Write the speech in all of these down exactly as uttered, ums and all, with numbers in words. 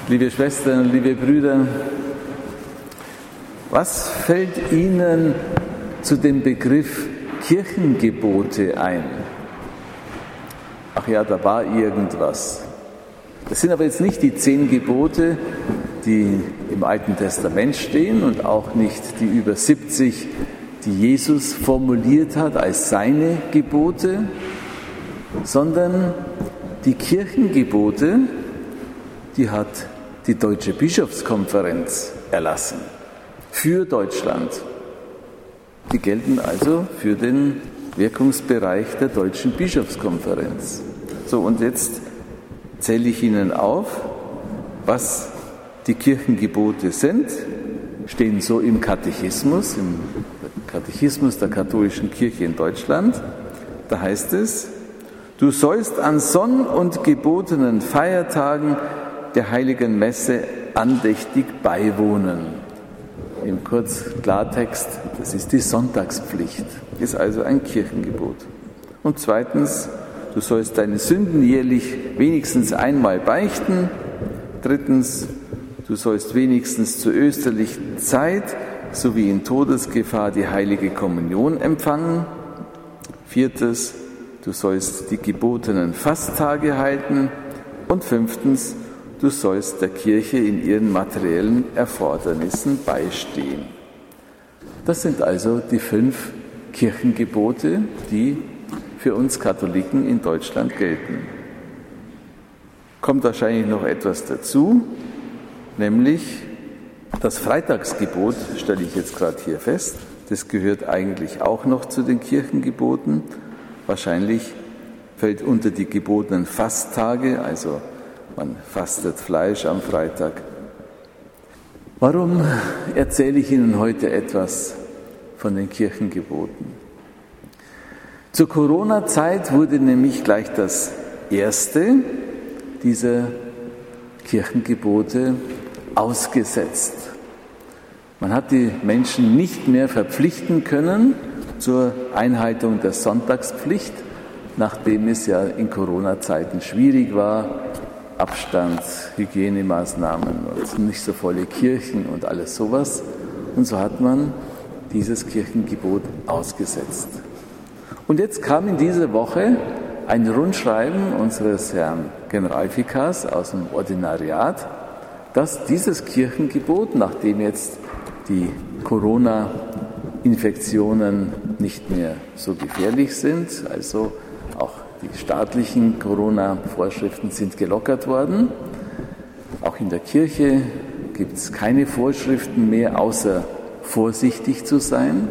Liebe Schwestern, liebe Brüder, was fällt Ihnen zu dem Begriff Kirchengebote ein? Ach ja, da war irgendwas. Das sind aber jetzt nicht die zehn Gebote, die im Alten Testament stehen und auch nicht die über siebzig, die Jesus formuliert hat als seine Gebote, sondern die Kirchengebote, die hat die Deutsche Bischofskonferenz erlassen für Deutschland. Die gelten also für den Wirkungsbereich der Deutschen Bischofskonferenz. So, und jetzt zähle ich Ihnen auf, was die Kirchengebote sind, stehen so im Katechismus, im Katechismus der katholischen Kirche in Deutschland. Da heißt es: Du sollst an sonn- und gebotenen Feiertagen der heiligen Messe andächtig beiwohnen. Im Kurzklartext, das ist die Sonntagspflicht, ist also ein Kirchengebot. Und zweitens, du sollst deine Sünden jährlich wenigstens einmal beichten. Drittens, du sollst wenigstens zur österlichen Zeit sowie in Todesgefahr die heilige Kommunion empfangen. Viertes, du sollst die gebotenen Fasttage halten. Und fünftens, du sollst der Kirche in ihren materiellen Erfordernissen beistehen. Das sind also die fünf Kirchengebote, die für uns Katholiken in Deutschland gelten. Kommt wahrscheinlich noch etwas dazu, nämlich das Freitagsgebot, stelle ich jetzt gerade hier fest, das gehört eigentlich auch noch zu den Kirchengeboten. Wahrscheinlich fällt unter die gebotenen Fasttage, also man fastet Fleisch am Freitag. Warum erzähle ich Ihnen heute etwas von den Kirchengeboten? Zur Corona-Zeit wurde nämlich gleich das erste dieser Kirchengebote ausgesetzt. Man hat die Menschen nicht mehr verpflichten können zur Einhaltung der Sonntagspflicht, nachdem es ja in Corona-Zeiten schwierig war, Abstand, Hygienemaßnahmen und nicht so volle Kirchen und alles sowas. Und so hat man dieses Kirchengebot ausgesetzt. Und jetzt kam in dieser Woche ein Rundschreiben unseres Herrn Generalvikars aus dem Ordinariat, dass dieses Kirchengebot, nachdem jetzt die Corona-Infektionen nicht mehr so gefährlich sind, also auch die staatlichen Corona-Vorschriften sind gelockert worden. Auch in der Kirche gibt es keine Vorschriften mehr, außer vorsichtig zu sein.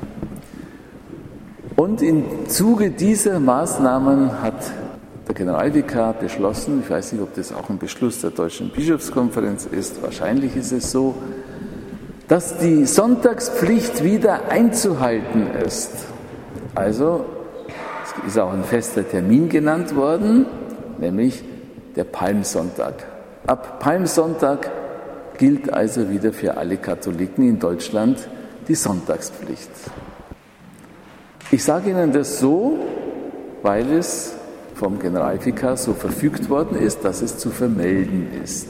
Und im Zuge dieser Maßnahmen hat der Generalvikar beschlossen, ich weiß nicht, ob das auch ein Beschluss der Deutschen Bischofskonferenz ist, wahrscheinlich ist es so, dass die Sonntagspflicht wieder einzuhalten ist. Also es ist auch ein fester Termin genannt worden, nämlich der Palmsonntag. Ab Palmsonntag gilt also wieder für alle Katholiken in Deutschland die Sonntagspflicht. Ich sage Ihnen das so, weil es vom Generalvikar so verfügt worden ist, dass es zu vermelden ist.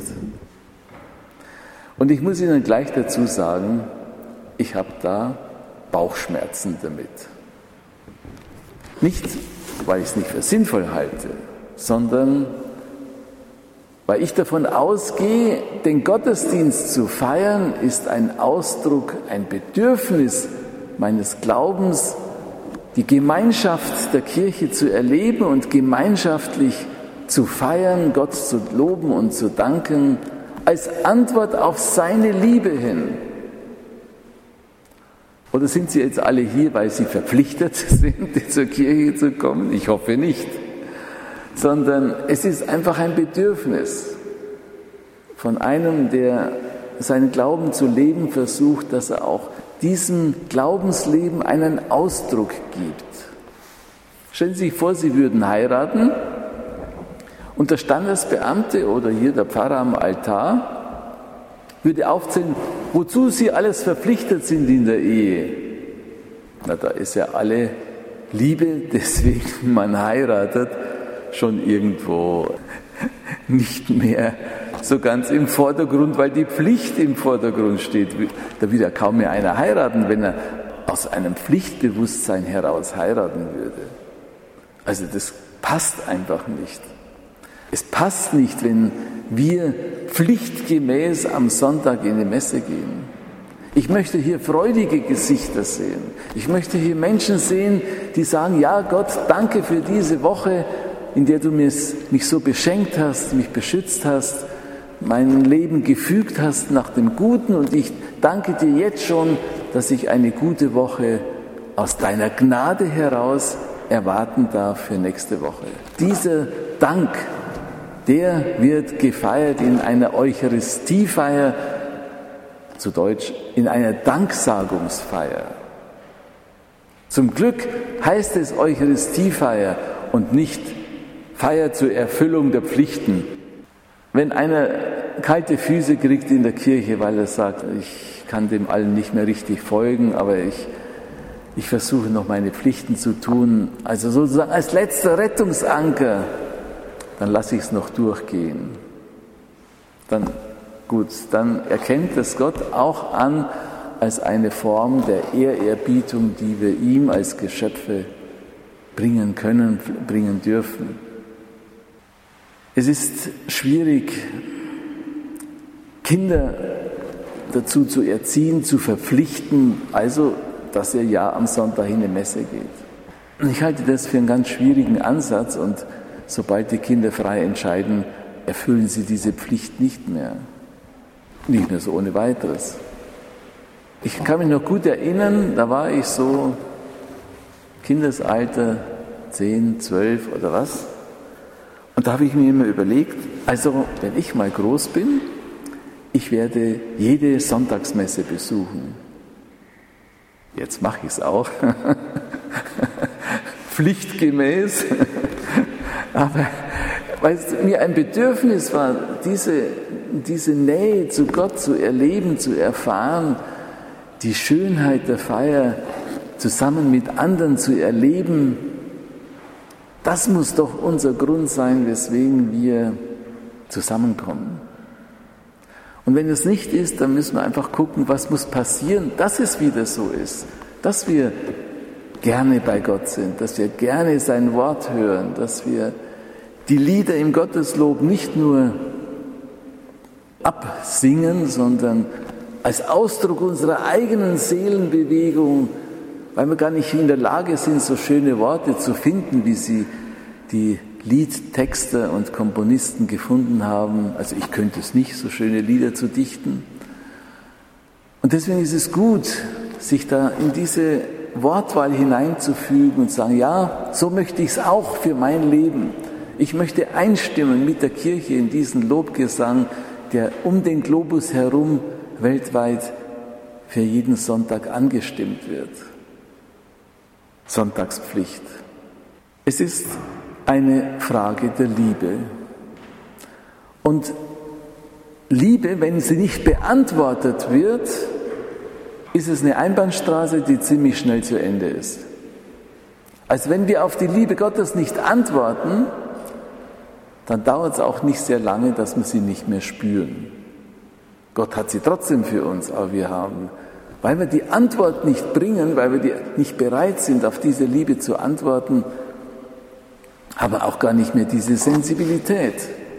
Und ich muss Ihnen gleich dazu sagen, ich habe da Bauchschmerzen damit. Nicht, weil ich es nicht für sinnvoll halte, sondern weil ich davon ausgehe, den Gottesdienst zu feiern, ist ein Ausdruck, ein Bedürfnis meines Glaubens, die Gemeinschaft der Kirche zu erleben und gemeinschaftlich zu feiern, Gott zu loben und zu danken, als Antwort auf seine Liebe hin. Oder sind Sie jetzt alle hier, weil Sie verpflichtet sind, zur Kirche zu kommen? Ich hoffe nicht. Sondern es ist einfach ein Bedürfnis von einem, der seinen Glauben zu leben versucht, dass er auch diesem Glaubensleben einen Ausdruck gibt. Stellen Sie sich vor, Sie würden heiraten und der Standesbeamte oder hier der Pfarrer am Altar würde aufzählen, wozu Sie alles verpflichtet sind in der Ehe. Na, da ist ja alle Liebe, deswegen man heiratet, schon irgendwo nicht mehr so ganz im Vordergrund, weil die Pflicht im Vordergrund steht. Da will ja kaum mehr einer heiraten, wenn er aus einem Pflichtbewusstsein heraus heiraten würde. Also das passt einfach nicht. Es passt nicht, wenn wir pflichtgemäß am Sonntag in die Messe gehen. Ich möchte hier freudige Gesichter sehen. Ich möchte hier Menschen sehen, die sagen, ja Gott, danke für diese Woche, in der du mich so beschenkt hast, mich beschützt hast, mein Leben gefügt hast nach dem Guten, und ich danke dir jetzt schon, dass ich eine gute Woche aus deiner Gnade heraus erwarten darf für nächste Woche. Dieser Dank, der wird gefeiert in einer Eucharistiefeier, zu Deutsch in einer Danksagungsfeier. Zum Glück heißt es Eucharistiefeier und nicht Feier zur Erfüllung der Pflichten. Wenn einer kalte Füße kriegt in der Kirche, weil er sagt, ich kann dem allen nicht mehr richtig folgen, aber ich, ich versuche noch meine Pflichten zu tun, also sozusagen als letzter Rettungsanker, dann lasse ich es noch durchgehen. Dann, gut, dann erkennt es Gott auch an als eine Form der Ehrerbietung, die wir ihm als Geschöpfe bringen können, bringen dürfen. Es ist schwierig, Kinder dazu zu erziehen, zu verpflichten, also, dass er ja am Sonntag in die Messe geht. Ich halte das für einen ganz schwierigen Ansatz, und sobald die Kinder frei entscheiden, erfüllen sie diese Pflicht nicht mehr. Nicht mehr so ohne weiteres. Ich kann mich noch gut erinnern, da war ich so Kindesalter, zehn, zwölf oder was. Und da habe ich mir immer überlegt, also wenn ich mal groß bin, ich werde jede Sonntagsmesse besuchen. Jetzt mache ich es auch. Pflichtgemäß. Aber weil es mir ein Bedürfnis war, diese, diese Nähe zu Gott zu erleben, zu erfahren, die Schönheit der Feier zusammen mit anderen zu erleben, das muss doch unser Grund sein, weswegen wir zusammenkommen. Und wenn es nicht ist, dann müssen wir einfach gucken, was muss passieren, dass es wieder so ist, dass wir gerne bei Gott sind, dass wir gerne sein Wort hören, dass wir die Lieder im Gotteslob nicht nur absingen, sondern als Ausdruck unserer eigenen Seelenbewegung, weil wir gar nicht in der Lage sind, so schöne Worte zu finden, wie sie die Liedtexter und Komponisten gefunden haben. Also ich könnte es nicht, so schöne Lieder zu dichten. Und deswegen ist es gut, sich da in diese Wortwahl hineinzufügen und sagen, ja, so möchte ich es auch für mein Leben. Ich möchte einstimmen mit der Kirche in diesen Lobgesang, der um den Globus herum weltweit für jeden Sonntag angestimmt wird. Sonntagspflicht. Es ist eine Frage der Liebe. Und Liebe, wenn sie nicht beantwortet wird, ist es eine Einbahnstraße, die ziemlich schnell zu Ende ist. Also wenn wir auf die Liebe Gottes nicht antworten, dann dauert es auch nicht sehr lange, dass wir sie nicht mehr spüren. Gott hat sie trotzdem für uns, aber wir haben, weil wir die Antwort nicht bringen, weil wir die nicht bereit sind, auf diese Liebe zu antworten, haben wir auch gar nicht mehr diese Sensibilität.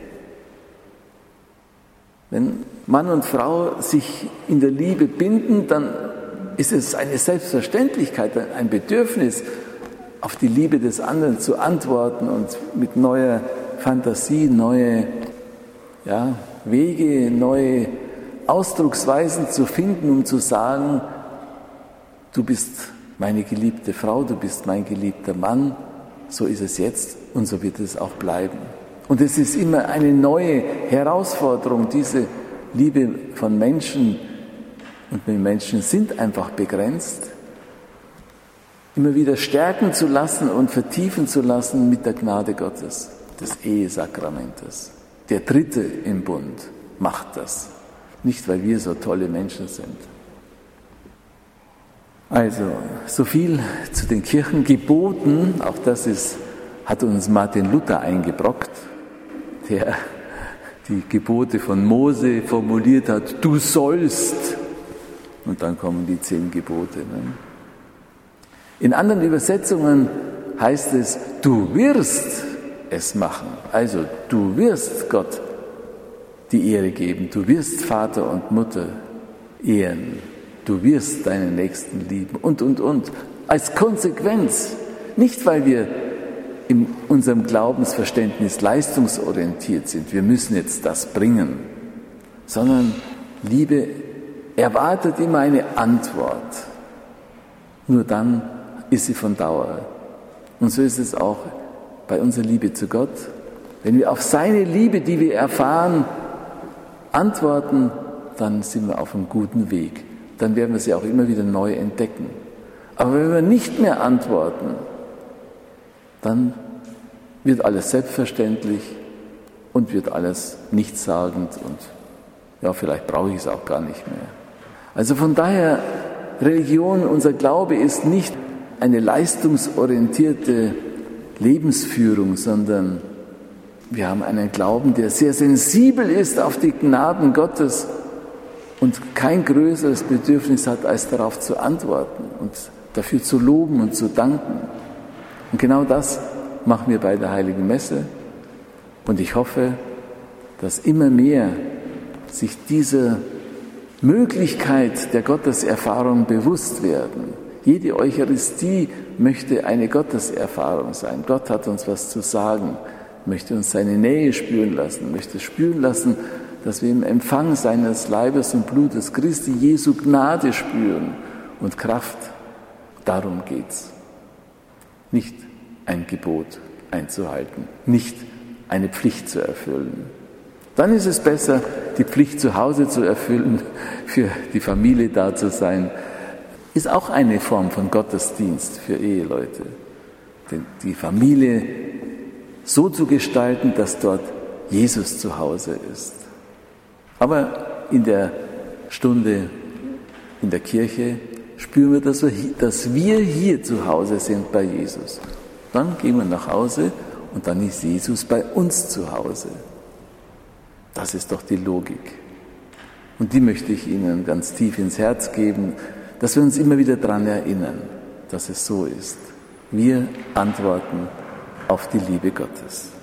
Wenn Mann und Frau sich in der Liebe binden, dann ist es eine Selbstverständlichkeit, ein Bedürfnis, auf die Liebe des anderen zu antworten und mit neuer Fantasie, neue ja, Wege, neue Ausdrucksweisen zu finden, um zu sagen, du bist meine geliebte Frau, du bist mein geliebter Mann, so ist es jetzt und so wird es auch bleiben. Und es ist immer eine neue Herausforderung, diese Liebe von Menschen, und wir Menschen sind einfach begrenzt, immer wieder stärken zu lassen und vertiefen zu lassen mit der Gnade Gottes, des Ehesakramentes. Der Dritte im Bund macht das, nicht weil wir so tolle Menschen sind. Also, so viel zu den Kirchengeboten, auch das ist, hat uns Martin Luther eingebrockt, der die Gebote von Mose formuliert hat, du sollst, und dann kommen die zehn Gebote. Ne? In anderen Übersetzungen heißt es, du wirst es machen. Also du wirst Gott die Ehre geben, du wirst Vater und Mutter ehren, du wirst deinen Nächsten lieben und, und, und. Als Konsequenz, nicht weil wir in unserem Glaubensverständnis leistungsorientiert sind, wir müssen jetzt das bringen, sondern Liebe erwartet immer eine Antwort. Nur dann ist sie von Dauer. Und so ist es auch bei unserer Liebe zu Gott. Wenn wir auf seine Liebe, die wir erfahren, antworten, dann sind wir auf einem guten Weg. Dann werden wir sie auch immer wieder neu entdecken. Aber wenn wir nicht mehr antworten, dann wird alles selbstverständlich und wird alles nichtssagend und ja, vielleicht brauche ich es auch gar nicht mehr. Also von daher, Religion, unser Glaube ist nicht eine leistungsorientierte Lebensführung, sondern wir haben einen Glauben, der sehr sensibel ist auf die Gnaden Gottes und kein größeres Bedürfnis hat, als darauf zu antworten und dafür zu loben und zu danken. Und genau das machen wir bei der Heiligen Messe. Und ich hoffe, dass immer mehr sich dieser Möglichkeit der Gotteserfahrung bewusst werden. Jede Eucharistie möchte eine Gotteserfahrung sein. Gott hat uns was zu sagen, möchte uns seine Nähe spüren lassen, möchte spüren lassen, dass wir im Empfang seines Leibes und Blutes Christi Jesu Gnade spüren und Kraft. Darum geht's. Nicht ein Gebot einzuhalten, nicht eine Pflicht zu erfüllen. Dann ist es besser, die Pflicht zu Hause zu erfüllen, für die Familie da zu sein. Ist auch eine Form von Gottesdienst für Eheleute. Denn die Familie so zu gestalten, dass dort Jesus zu Hause ist. Aber in der Stunde in der Kirche spüren wir, dass wir, dass wir hier zu Hause sind bei Jesus. Dann gehen wir nach Hause und dann ist Jesus bei uns zu Hause. Das ist doch die Logik. Und die möchte ich Ihnen ganz tief ins Herz geben, dass wir uns immer wieder daran erinnern, dass es so ist. Wir antworten auf die Liebe Gottes.